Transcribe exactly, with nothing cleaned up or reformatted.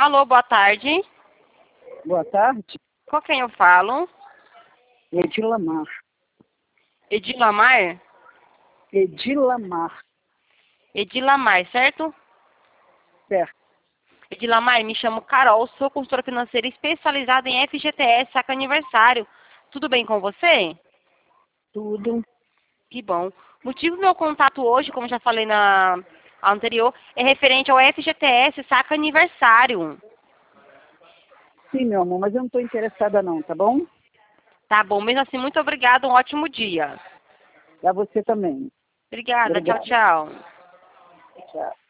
Alô, boa tarde. Boa tarde. Com quem eu falo? Edilamar. Edilamar? Edilamar. Edilamar, certo? Certo. Edilamar, me chamo Carol, sou consultora financeira especializada em F G T S, saca aniversário. Tudo bem com você? Tudo. Que bom. O motivo do meu contato hoje, como já falei na anterior, é referente ao F G T S, saca aniversário. Sim, meu amor, mas eu não estou interessada não, tá bom? Tá bom, mesmo assim, muito obrigada, um ótimo dia. Pra você também. Obrigada, tchau, Obrigada. tchau. Tchau.